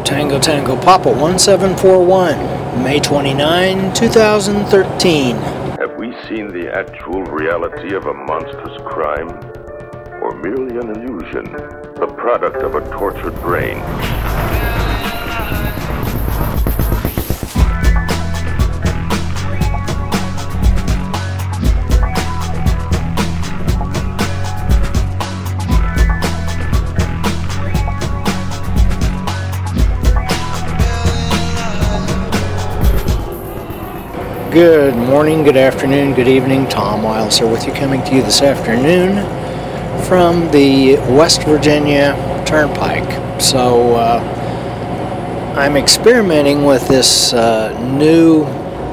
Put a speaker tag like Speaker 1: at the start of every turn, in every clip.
Speaker 1: Tango Tango Papa 1741, May 29, 2013.
Speaker 2: Have we seen the actual reality of a monstrous crime? Or merely an illusion, the product of a tortured brain?
Speaker 1: Good morning, good afternoon, good evening. Tom Wiles here with you, coming to you this afternoon from the West Virginia Turnpike. So I'm experimenting with this new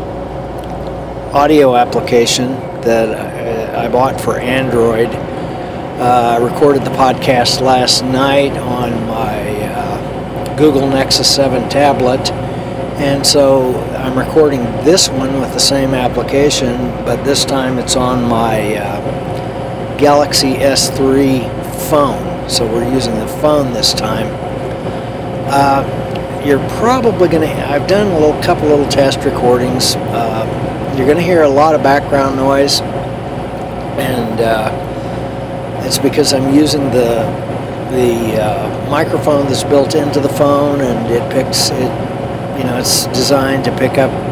Speaker 1: audio application that I bought for Android. I recorded the podcast last night on my Google Nexus 7 tablet. And so I'm recording this one with the same application, but this time it's on my Galaxy S3 phone. So we're using the phone this time. You're probably going to, I've done a couple little test recordings. You're going to hear a lot of background noise, and it's because I'm using the microphone that's built into the phone, and it picks it. You know, it's designed to pick up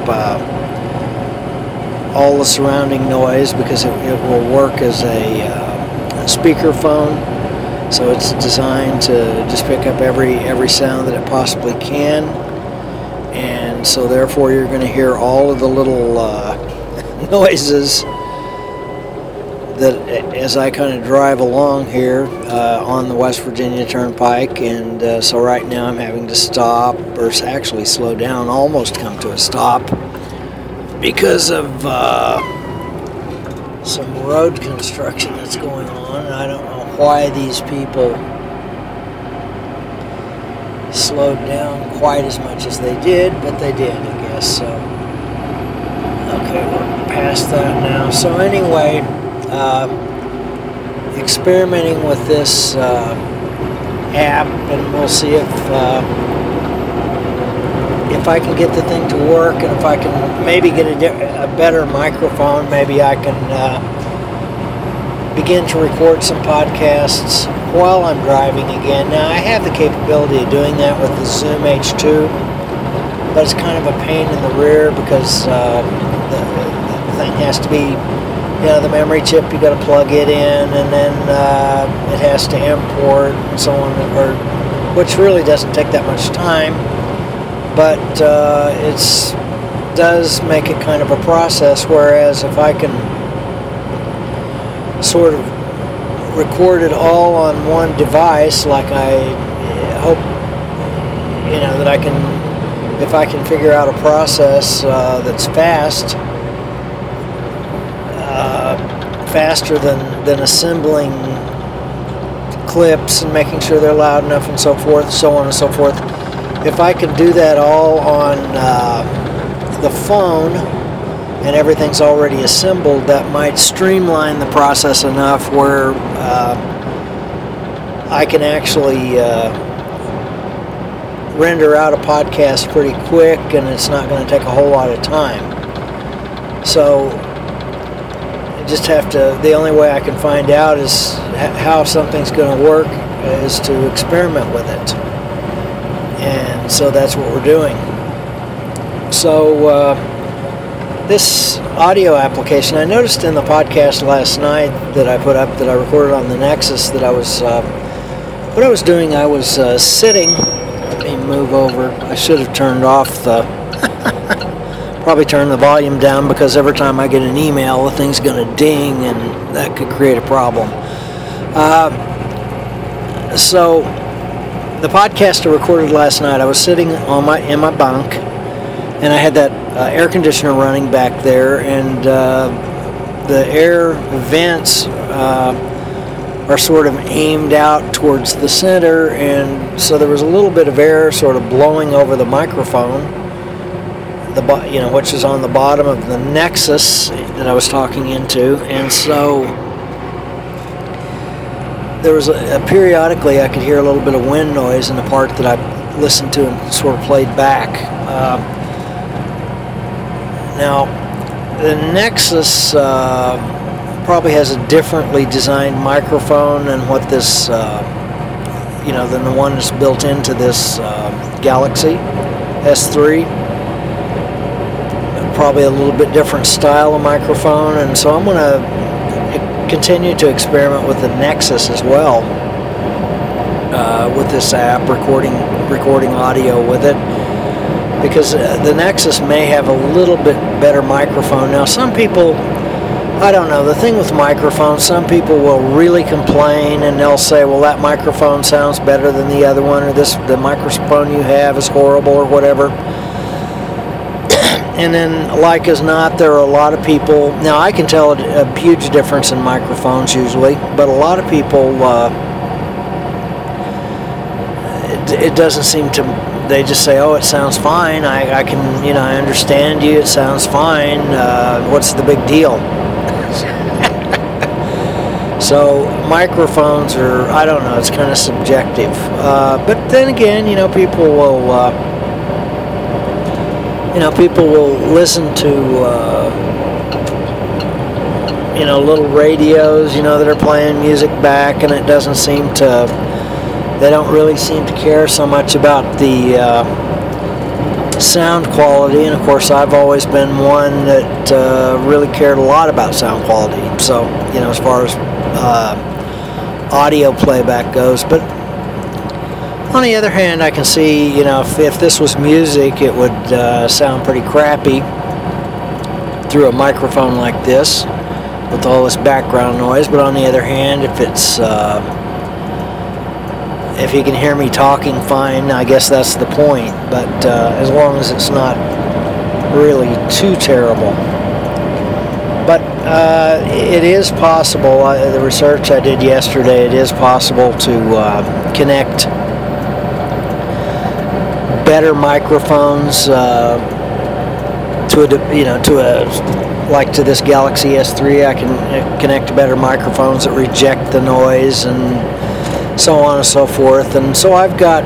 Speaker 1: all the surrounding noise because it will work as a speaker phone. So it's designed to just pick up every sound that it possibly can. And so therefore you're going to hear all of the little noises that as I kind of drive along here on the West Virginia Turnpike, and so right now I'm having to stop, or actually slow down, almost come to a stop, because of some road construction that's going on, and I don't know why these people slowed down quite as much as they did, but they did, I guess. So okay, we're past that now. So anyway, experimenting with this app, and we'll see if I can get the thing to work, and if I can maybe get a better microphone, maybe I can begin to record some podcasts while I'm driving again. Now, I have the capability of doing that with the Zoom H2, but it's kind of a pain in the rear because the thing has to be, the memory chip, you got to plug it in, and then it has to import and so on, which really doesn't take that much time, but it does make it kind of a process. Whereas if I can sort of record it all on one device, like I hope, that I can, if I can figure out a process that's faster than assembling clips and making sure they're loud enough and so forth, so on and so forth. If I can do that all on the phone and everything's already assembled, that might streamline the process enough where I can actually render out a podcast pretty quick, and it's not going to take a whole lot of time. So just have to, the only way I can find out is how something's going to work is to experiment with it, and so that's what we're doing. So this audio application, I noticed in the podcast last night that I put up, that I recorded on the Nexus, that I was what I was doing, I was sitting. Let me move over. I should have turned off the probably turn the volume down, because every time I get an email, the thing's going to ding, and that could create a problem. So the podcast I recorded last night, I was sitting in my bunk, and I had that air conditioner running back there, and the air vents are sort of aimed out towards the center, and so there was a little bit of air sort of blowing over the microphone, which is on the bottom of the Nexus that I was talking into. And so there was periodically I could hear a little bit of wind noise in the part that I listened to and sort of played back. Now, the Nexus probably has a differently designed microphone than what this, than the one that's built into this Galaxy S3. Probably a little bit different style of microphone, and so I'm going to continue to experiment with the Nexus as well, with this app, recording audio with it, because the Nexus may have a little bit better microphone. Now, some people, I don't know, the thing with microphones, some people will really complain and they'll say, well, that microphone sounds better than the other one, or the microphone you have is horrible, or whatever. And then, like as not, there are a lot of people, now I can tell a huge difference in microphones usually, but a lot of people, it doesn't seem to, they just say, oh, it sounds fine, I can, I understand you, it sounds fine, what's the big deal? So microphones are, I don't know, it's kind of subjective. But then again, people will listen to, little radios, that are playing music back, and it doesn't seem to, they don't really seem to care so much about the sound quality. And of course, I've always been one that really cared a lot about sound quality. So, as far as audio playback goes. But on the other hand, I can see, if this was music, it would sound pretty crappy through a microphone like this with all this background noise. But on the other hand, if it's if you can hear me talking fine, I guess that's the point. But as long as it's not really too terrible. But it is possible, the research I did yesterday, it is possible to connect better microphones to this Galaxy S3. I can connect better microphones that reject the noise and so on and so forth. And so I've got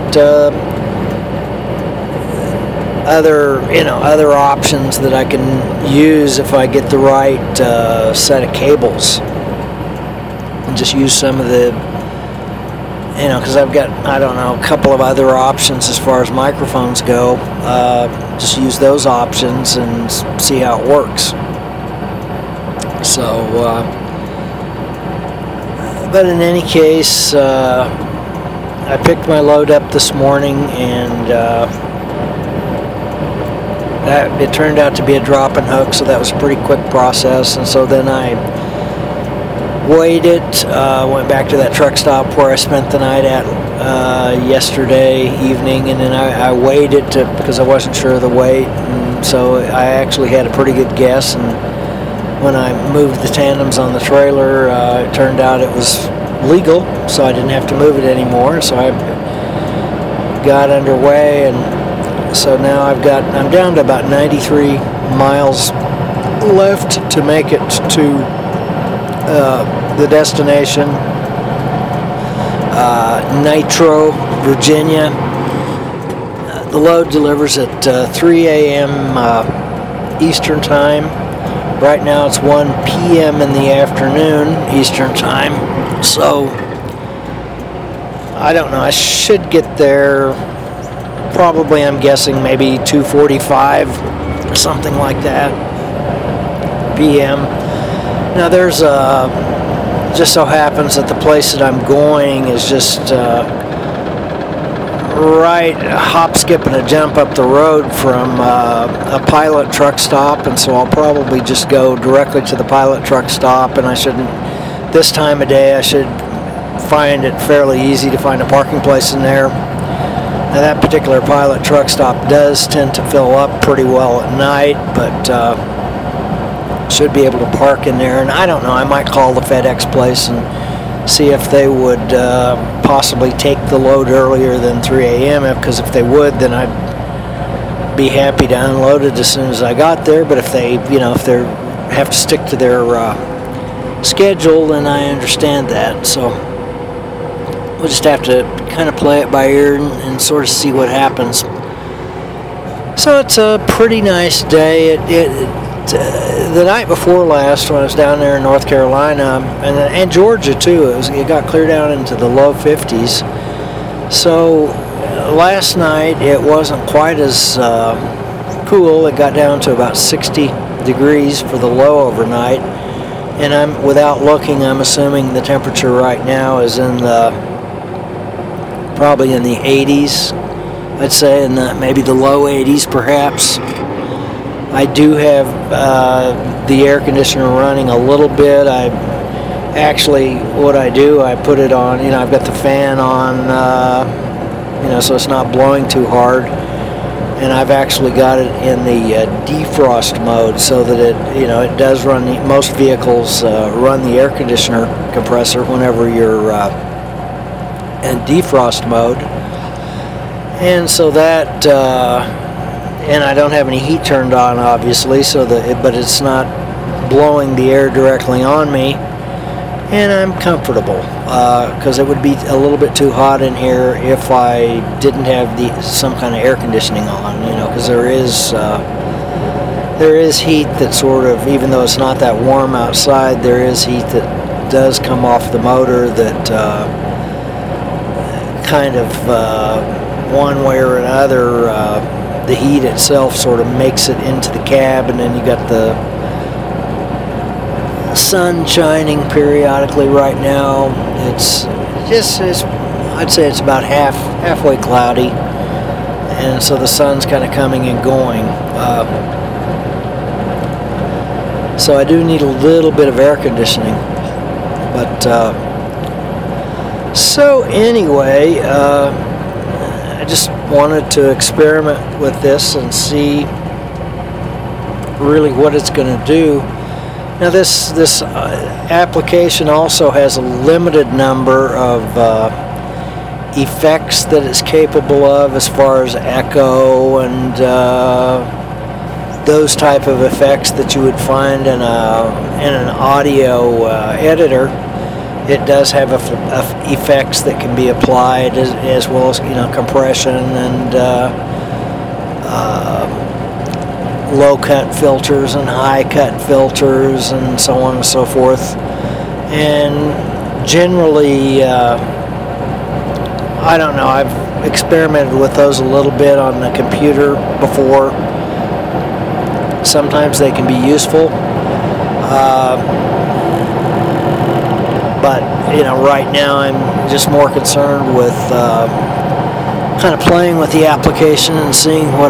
Speaker 1: other options that I can use if I get the right set of cables, and just use some of the, because I've got, I don't know, a couple of other options as far as microphones go. Just use those options and see how it works. So, but in any case, I picked my load up this morning, and it turned out to be a drop-and hook, so that was a pretty quick process. And so then I weighed it, went back to that truck stop where I spent the night at yesterday evening, and then I weighed it because I wasn't sure of the weight, and so I actually had a pretty good guess. And when I moved the tandems on the trailer, it turned out it was legal, so I didn't have to move it anymore. So I got underway, and so now I'm down to about 93 miles left to make it to the destination, Nitro, Virginia. The load delivers at 3 a.m. Eastern Time. Right now it's 1 p.m. in the afternoon Eastern Time. So I don't know, I should get there probably, I'm guessing, maybe 2:45 or something like that p.m. Now there's just so happens that the place that I'm going is just right a hop, skip, and a jump up the road from a Pilot truck stop, and so I'll probably just go directly to the Pilot truck stop, and I shouldn't, this time of day, I should find it fairly easy to find a parking place in there. Now that particular Pilot truck stop does tend to fill up pretty well at night, but should be able to park in there. And I don't know, I might call the FedEx place and see if they would possibly take the load earlier than 3 a.m. because if they would, then I'd be happy to unload it as soon as I got there. But if they, if they have to stick to their schedule, then I understand that. So we'll just have to kind of play it by ear and sort of see what happens. So it's a pretty nice day. The night before last, when I was down there in North Carolina and Georgia too, it got clear down into the low 50s. So last night it wasn't quite as cool. It got down to about 60 degrees for the low overnight. And without looking, I'm assuming the temperature right now is probably in the 80s. I'd say in maybe the low 80s perhaps. I do have the air conditioner running a little bit. What I do, I put it on, I've got the fan on, so it's not blowing too hard. And I've actually got it in the defrost mode so that it does run, most vehicles run the air conditioner compressor whenever you're in defrost mode. And so that, and I don't have any heat turned on, obviously, but it's not blowing the air directly on me, and I'm comfortable because it would be a little bit too hot in here if I didn't have some kind of air conditioning on, because there is heat that sort of, even though it's not that warm outside, there is heat that does come off the motor that kind of one way or another, the heat itself sort of makes it into the cab, and then you got the sun shining periodically right now. I'd say it's about halfway cloudy, and so the sun's kind of coming and going. So I do need a little bit of air conditioning, but so anyway, I just wanted to experiment with this and see really what it's going to do. Now this application also has a limited number of effects that it's capable of, as far as echo and those type of effects that you would find in an audio editor. It does have effects that can be applied as well as compression and low cut filters and high cut filters and so on and so forth. And generally, I don't know, I've experimented with those a little bit on the computer before. Sometimes they can be useful. But right now I'm just more concerned with kind of playing with the application and seeing what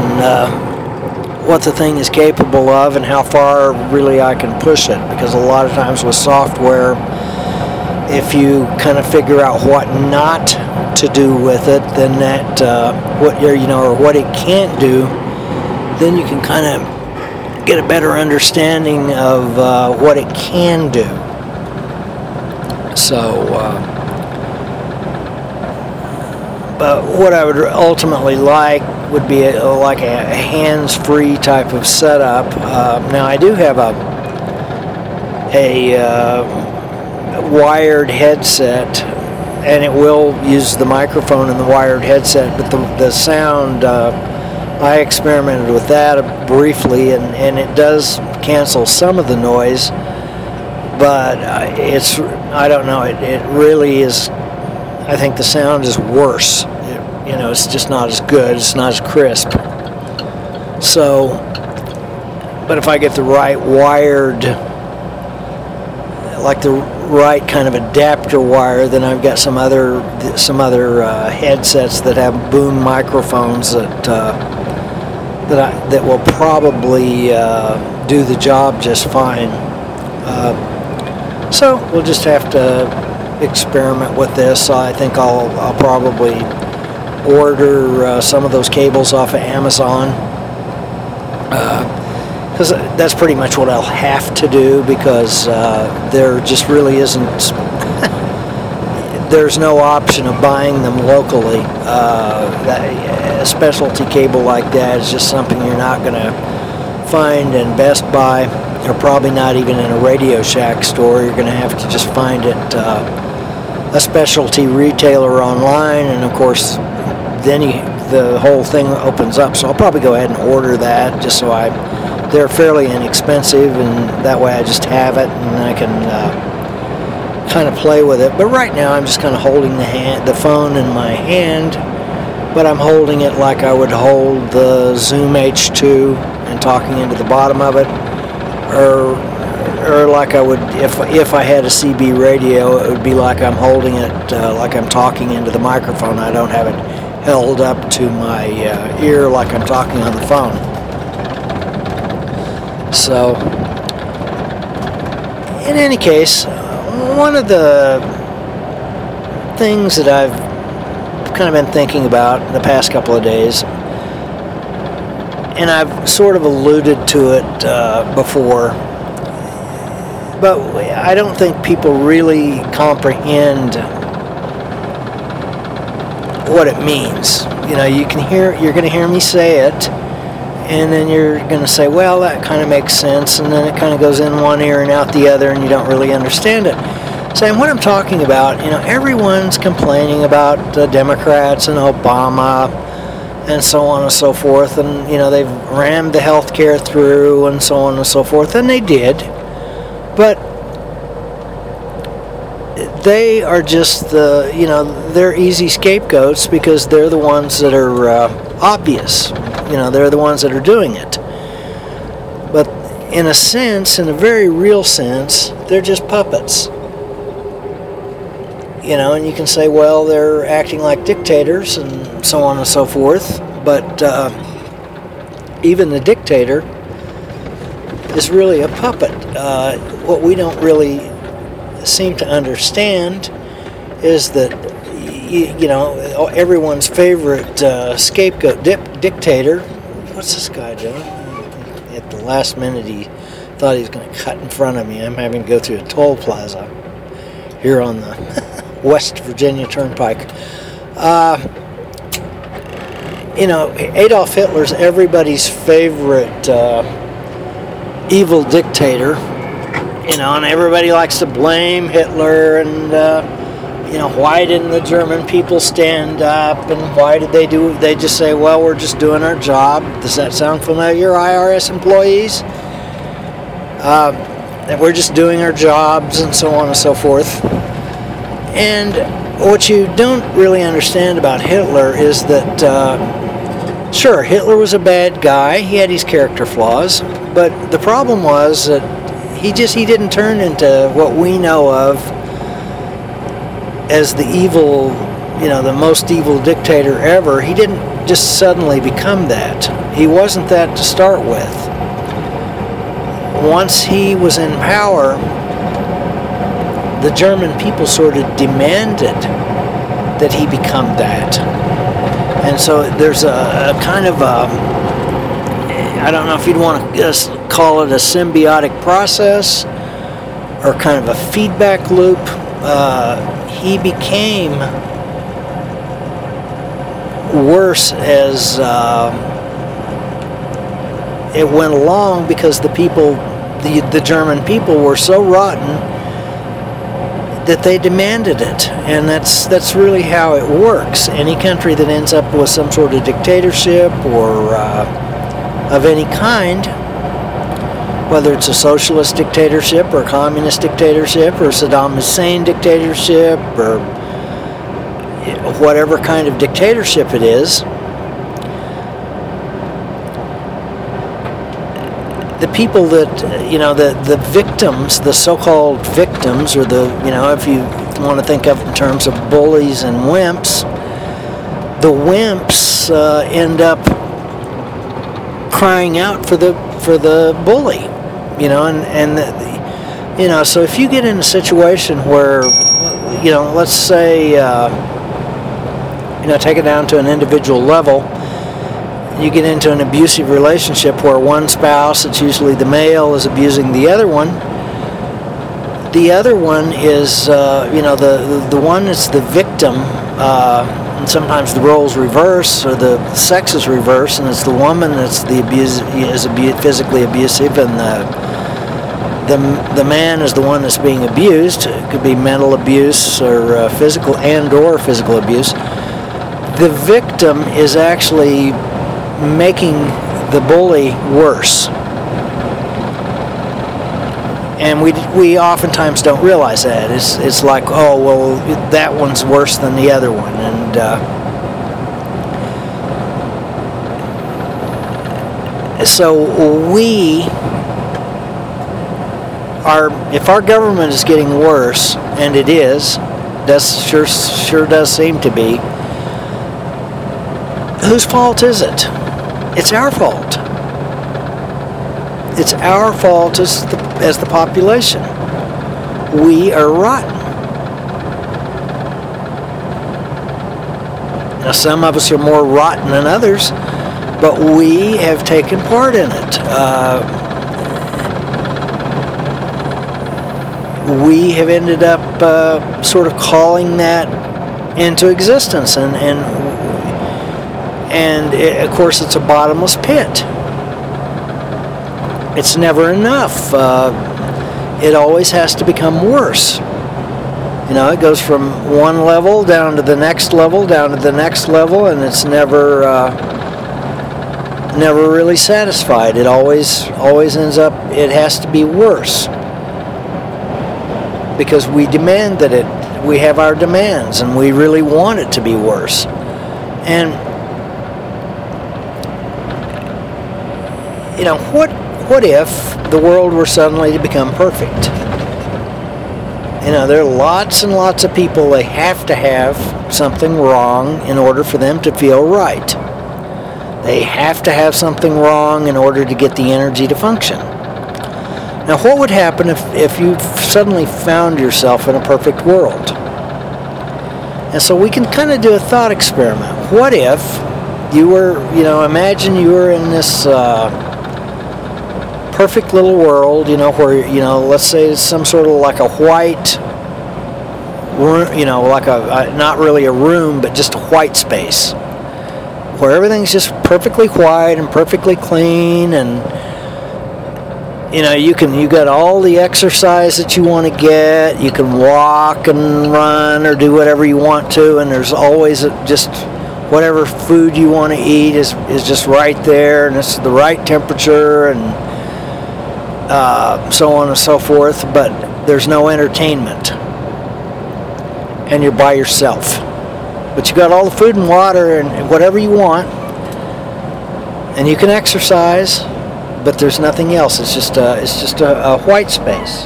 Speaker 1: the thing is capable of and how far really I can push it. Because a lot of times with software, if you kind of figure out what not to do with it, then that or what it can't do, then you can kind of get a better understanding of what it can do. So, but what I would ultimately like would be like a hands-free type of setup. Now I do have a wired headset, and it will use the microphone in the wired headset, but the sound, I experimented with that briefly, and it does cancel some of the noise. But I don't know, it really is, I think the sound is worse. It's just not as good, it's not as crisp. So, but if I get the right wired, like the right kind of adapter wire, then I've got some other headsets that have boom microphones that will probably do the job just fine. So we'll just have to experiment with this. I think I'll probably order some of those cables off of Amazon, because that's pretty much what I'll have to do, because there just really isn't there's no option of buying them locally. A specialty cable like that is just something you're not going to find in Best Buy, or probably not even in a Radio Shack store. You're going to have to just find it a specialty retailer online, and of course then the whole thing opens up. So I'll probably go ahead and order that, just so they're fairly inexpensive, and that way I just have it and I can kind of play with it. But right now I'm just kind of holding the phone in my hand, but I'm holding it like I would hold the Zoom H2 and talking into the bottom of it, or like I would if I had a CB radio. It would be like I'm holding it like I'm talking into the microphone. I don't have it held up to my ear like I'm talking on the phone. So in any case, one of the things that I've kind of been thinking about the past couple of days, and I've sort of alluded to it before, but I don't think people really comprehend what it means. You know, you're going to hear me say it, and then you're going to say, well, that kind of makes sense, and then it kind of goes in one ear and out the other, and you don't really understand it. So what I'm talking about, everyone's complaining about the Democrats and Obama and so on and so forth, and they've rammed the health care through and so on and so forth, and they did, but they are just they're easy scapegoats because they're the ones that are obvious. They're the ones that are doing it. But in a sense, in a very real sense, they're just puppets. And you can say, well, they're acting like dictators and so on and so forth, but even the dictator is really a puppet. What we don't really seem to understand is that, everyone's favorite scapegoat dictator, what's this guy doing? At the last minute he thought he was going to cut in front of me. I'm having to go through a toll plaza here on the West Virginia Turnpike. Adolf Hitler's everybody's favorite evil dictator, and everybody likes to blame Hitler, and why didn't the German people stand up, and why did they just say, well, we're just doing our job. Does that sound familiar, IRS employees? That we're just doing our jobs and so on and so forth. And what you don't really understand about Hitler is that, sure, Hitler was a bad guy. He had his character flaws. But the problem was that he didn't turn into what we know of as the evil, the most evil dictator ever. He didn't just suddenly become that. He wasn't that to start with. Once he was in power, the German people sort of demanded that he become that. And so there's a kind of I don't know if you'd want to call it a symbiotic process or kind of a feedback loop. He became worse as it went along because the German people were so rotten that they demanded it, and that's really how it works. Any country that ends up with some sort of dictatorship or of any kind, whether it's a socialist dictatorship or a communist dictatorship or Saddam Hussein dictatorship or whatever kind of dictatorship it is, the people that, the victims, the so-called victims, or if you want to think of it in terms of bullies and wimps, the wimps end up crying out for the bully, so if you get in a situation where, let's say, take it down to an individual level, you get into an abusive relationship where one spouse, it's usually the male, is abusing the other one. The other one is, the one that's the victim, and sometimes the roles reverse or the sex is reversed, and it's the woman that's physically abusive, and the man is the one that's being abused. It could be mental abuse or physical or physical abuse. The victim is actually making the bully worse. And we oftentimes don't realize that. It's like, oh, well, that one's worse than the other one. And so if our government is getting worse, and it is, sure does seem to be, whose fault is it? It's our fault. It's our fault as the population. We are rotten. Now, some of us are more rotten than others, but we have taken part in it. We have ended up sort of calling that into existence, and of course, it's a bottomless pit. It's never enough. It always has to become worse. You know, it goes from one level down to the next level, down to the next level, and it's never really satisfied. It always ends up, it has to be worse. Because we demand we have our demands, and we really want it to be worse. And, you know, what if the world were suddenly to become perfect? You know, there are lots and lots of people, they have to have something wrong in order for them to feel right. They have to have something wrong in order to get the energy to function. Now, what would happen if you suddenly found yourself in a perfect world? And so we can kind of do a thought experiment. What if you were, imagine you were in this perfect little world, where, let's say it's some sort of like a white room, like not really a room, but just a white space, where everything's just perfectly white and perfectly clean, and you got all the exercise that you want to get. You can walk and run or do whatever you want to, and there's always just whatever food you want to eat is just right there, and it's the right temperature, and so on and so forth. But there's no entertainment, and you're by yourself. But you got all the food and water and whatever you want, and you can exercise. But there's nothing else. It's just a white space.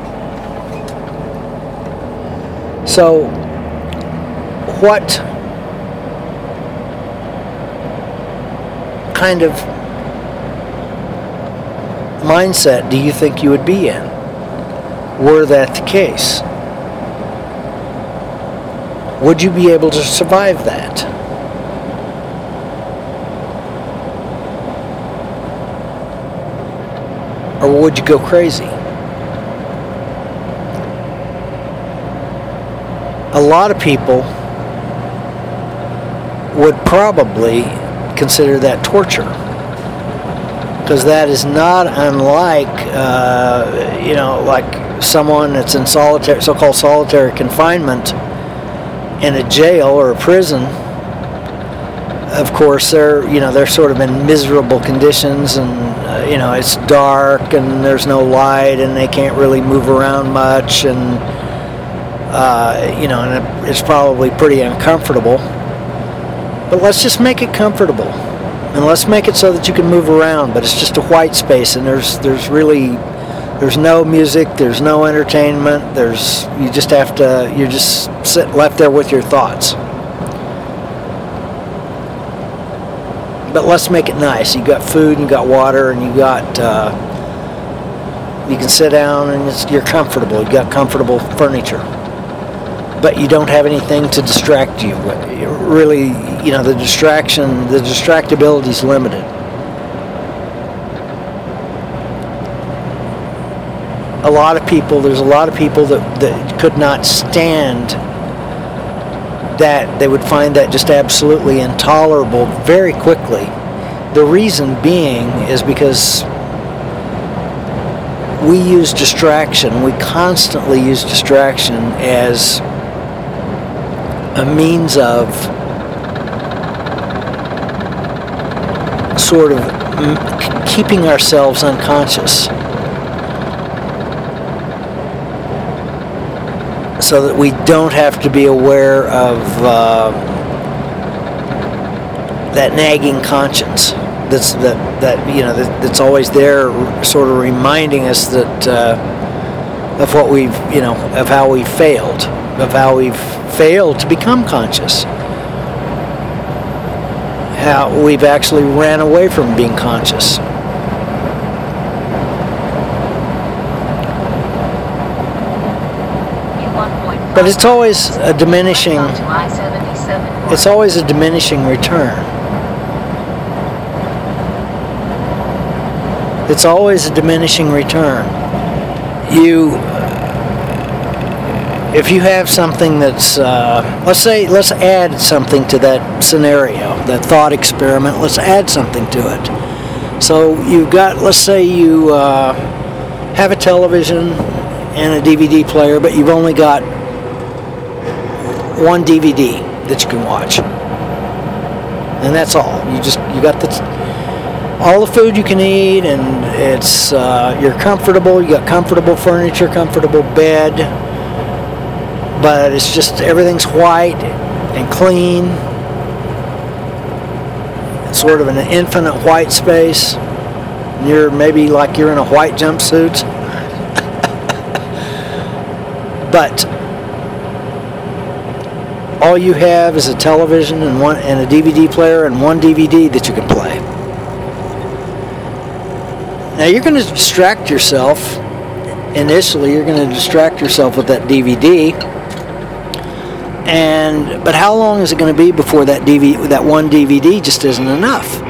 Speaker 1: So, what kind of mindset do you think you would be in were that the case? Would you be able to survive that? Or would you go crazy? A lot of people would probably consider that torture, because that is not unlike, like someone that's in so-called solitary confinement in a jail or a prison. Of course, they're sort of in miserable conditions, and it's dark and there's no light, and they can't really move around much, and and it's probably pretty uncomfortable. But let's just make it comfortable, and let's make it so that you can move around. But it's just a white space, and there's no music, there's no entertainment. You're just left there with your thoughts. But let's make it nice. You got food, and you got water, and you can sit down, and you're comfortable. You got comfortable furniture, but you don't have anything to distract you. Really, the distractibility is limited. There's a lot of people that could not stand that. They would find that just absolutely intolerable very quickly. The reason being is because we use distraction. We constantly use distraction as a means of sort of keeping ourselves unconscious, so that we don't have to be aware of that nagging conscience that's always there, sort of reminding us that of what we've, of how we've failed to become conscious, how we've actually ran away from being conscious. But it's always a diminishing. It's always a diminishing return. It's always a diminishing return. If you have something that's, let's add something to that scenario, that thought experiment. Let's add something to it. So you've got, let's say you have a television and a DVD player, but you've only got one DVD that you can watch, and that's all. You got all the food you can eat, and it's you're comfortable. You got comfortable furniture, comfortable bed, but it's just everything's white and clean. It's sort of an infinite white space. You're maybe like you're in a white jumpsuit, but all you have is a television and a DVD player and one DVD that you can play. Now you're going to distract yourself. Initially, you're going to distract yourself with that DVD. But how long is it going to be before that one DVD just isn't enough?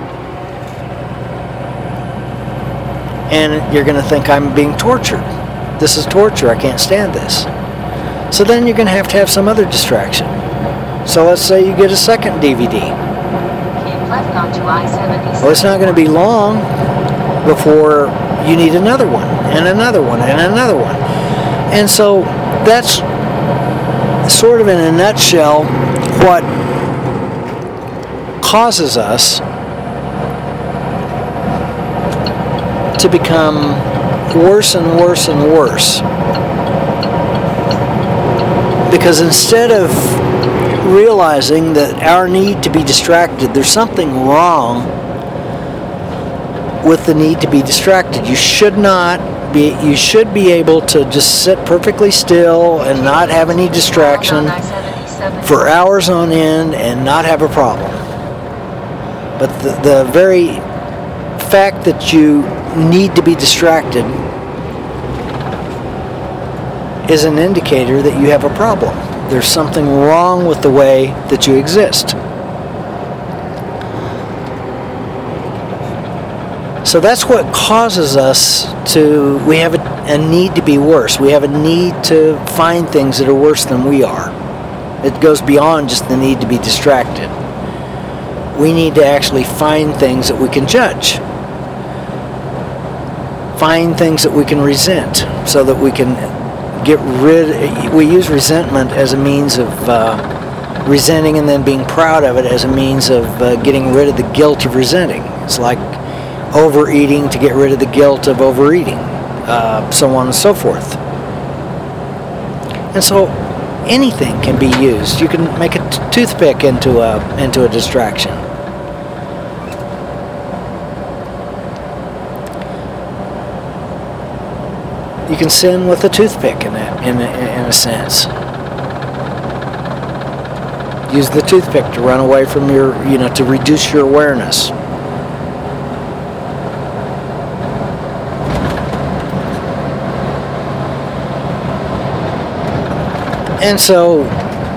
Speaker 1: And you're going to think, I'm being tortured. This is torture. I can't stand this. So then you're going to have some other distraction. So let's say you get a second DVD.
Speaker 3: Keep left onto I-77.
Speaker 1: Well, it's not going to be long before you need another one, and another one, and another one. And so that's sort of in a nutshell what causes us to become worse and worse and worse. Because instead of realizing that our need to be distracted, there's something wrong with the need to be distracted. You should be able to just sit perfectly still and not have any distraction for hours on end and not have a problem. But the very fact that you need to be distracted is an indicator that you have a problem. There's something wrong with the way that you exist. So that's what causes us we have a need to be worse. We have a need to find things that are worse than we are. It goes beyond just the need to be distracted. We need to actually find things that we can judge. Find things that we can resent, so that we can we use resentment as a means of resenting, and then being proud of it as a means of getting rid of the guilt of resenting. It's like overeating to get rid of the guilt of overeating, so on and so forth. And so anything can be used. You can make a toothpick into a distraction. You can sin with a toothpick in a sense. Use the toothpick to run away from to reduce your awareness. And so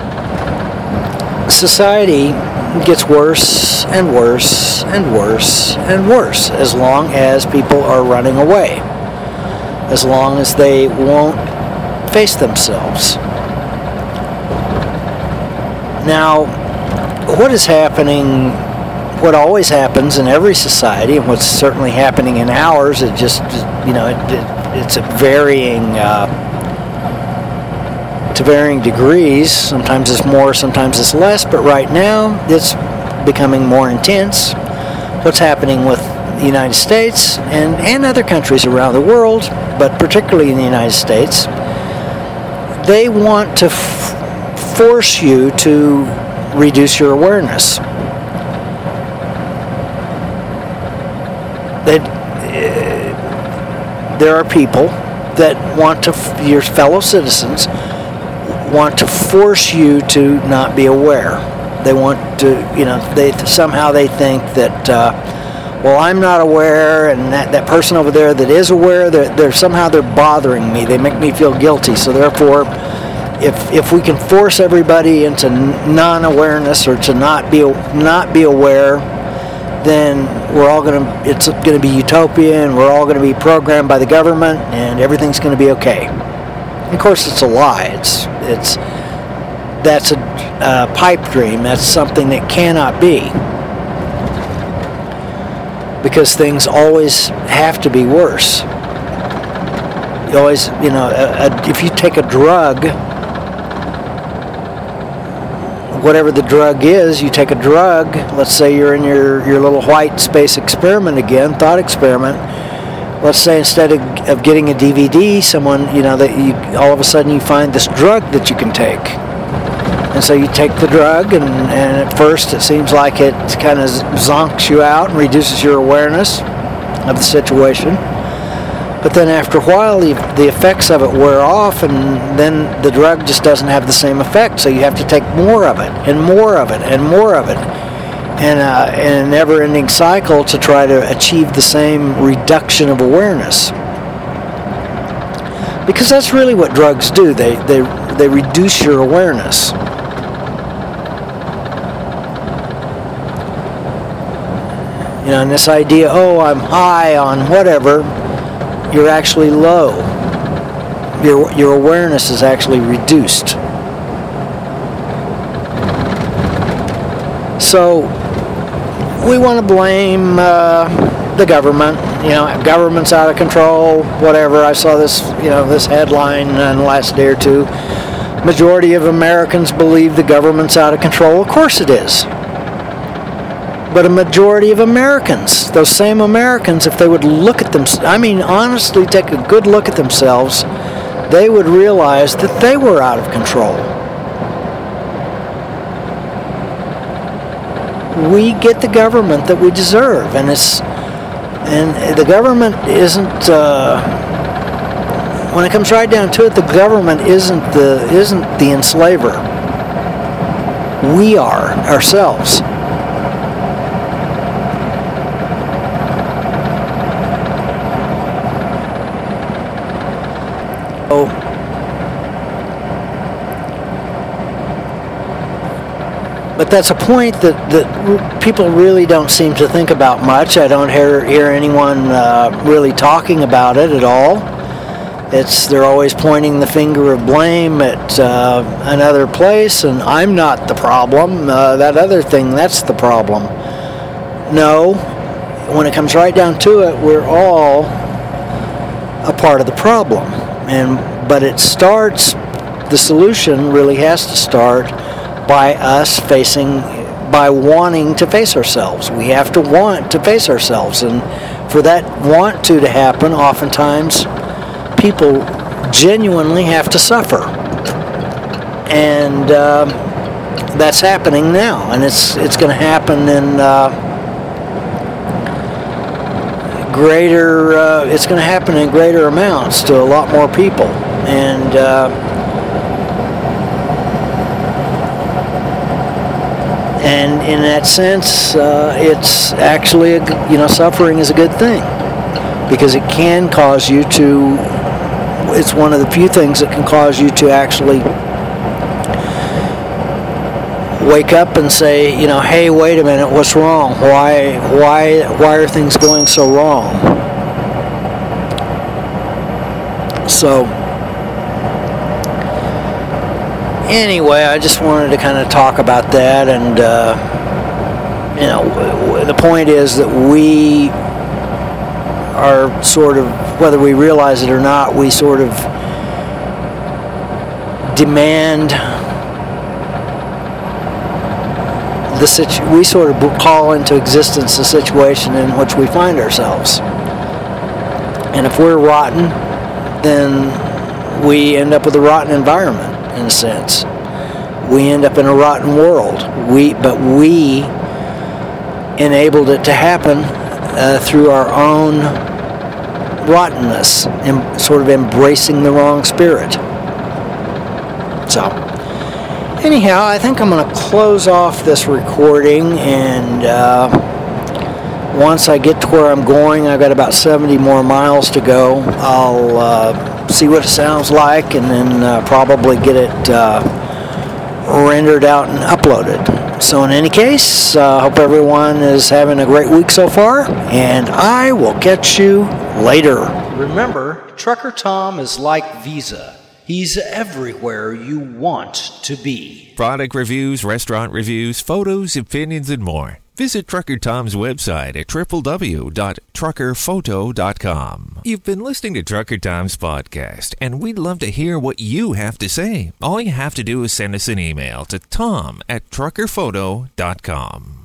Speaker 1: society gets worse and worse and worse and worse as long as people are running away. As long as they won't face themselves. Now, what is happening, what always happens in every society, and what's certainly happening in ours, it it's at varying degrees. Sometimes it's more, sometimes it's less. But right now, it's becoming more intense. What's happening with the United States and other countries around the world, but particularly in the United States, they want to force you to reduce your awareness. There are people that want to, your fellow citizens, want to force you to not be aware. They want to, they think that, well, I'm not aware, and that person over there that is aware, they're somehow bothering me. They make me feel guilty. So therefore, if we can force everybody into non-awareness or to not be aware, then it's going to be utopia, and we're all going to be programmed by the government, and everything's going to be okay. And of course, it's a lie. That's a pipe dream. That's something that cannot be, because things always have to be worse. You always, if you take a drug, whatever the drug is, you take a drug, let's say you're in your little white space experiment again, thought experiment. Let's say instead of getting a DVD, all of a sudden you find this drug that you can take. And so you take the drug, and at first it seems like it kind of zonks you out and reduces your awareness of the situation. But then after a while, the effects of it wear off, and then the drug just doesn't have the same effect. So you have to take more of it, and more of it, and more of it, and a never-ending cycle to try to achieve the same reduction of awareness. Because that's really what drugs do. They reduce your awareness. And this idea, oh, I'm high on whatever, you're actually low. Your awareness is actually reduced. So we want to blame the government. Government's out of control, whatever. I saw this headline in the last day or two. Majority of Americans believe the government's out of control. Of course it is. But a majority of Americans, those same Americans, if they would look at honestly take a good look at themselves, they would realize that they were out of control. We get the government that we deserve, and the government isn't. When it comes right down to it, the government isn't the enslaver. We are ourselves. But that's a point that people really don't seem to think about much. I don't hear anyone really talking about it at all. They're always pointing the finger of blame at another place, and I'm not the problem. That other thing, that's the problem. No, when it comes right down to it, we're all a part of the problem. But the solution really has to start by us by wanting to face ourselves. We have to want to face ourselves, and for that want to happen, oftentimes people genuinely have to suffer, and that's happening now, and it's going to happen in it's going to happen in greater amounts to a lot more people, and in that sense, it's actually suffering is a good thing, because it can cause you to. It's one of the few things that can cause you to actually wake up and say, hey, wait a minute, what's wrong? Why are things going so wrong? So anyway, I just wanted to kind of talk about that, and the point is that we are sort of, whether we realize it or not, we sort of demand we sort of call into existence the situation in which we find ourselves. And if we're rotten, then we end up with a rotten environment, in a sense. We end up in a rotten world. But we enabled it to happen through our own rottenness, and sort of embracing the wrong spirit. So, anyhow, I think I'm going to close off this recording, and once I get to where I'm going, I've got about 70 more miles to go. I'll see what it sounds like, and then probably get it rendered out and uploaded. So in any case, I hope everyone is having a great week so far, and I will catch you later. Remember, Trucker Tom is like Visa. He's everywhere you want to be.
Speaker 4: Product reviews, restaurant reviews, photos, opinions, and more. Visit Trucker Tom's website at www.truckerphoto.com. You've been listening to Trucker Tom's podcast, and we'd love to hear what you have to say. All you have to do is send us an email to tom@truckerphoto.com.